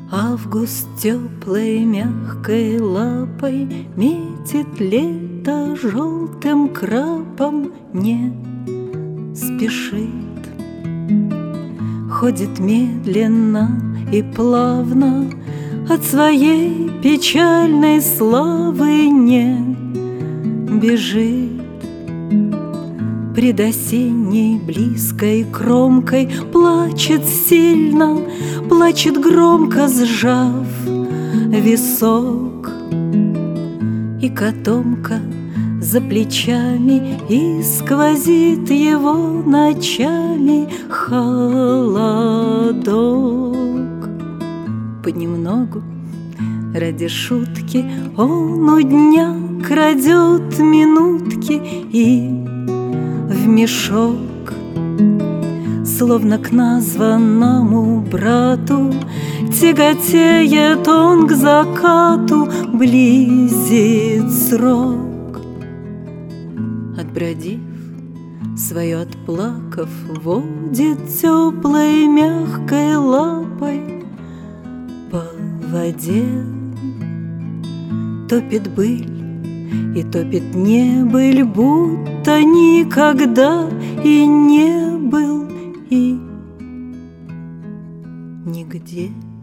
Август теплой мягкой лапой метит лето желтым крапом, не спешит. Ходит медленно и плавно, от своей печальной славы не бежит. Пред осенней близкой кромкой плачет сильно, плачет громко, сжав висок. И котомка за плечами, и сквозит его ночами холодок. Понемногу, ради шутки, он у дня крадет минутки и в мешок, словно к названному брату, тяготеет он к закату, близит срок. Отбродив, свое отплакав, водит теплой мягкой лапой по воде. Топит быль и топит небыль, будто никогда и не был, и нигде.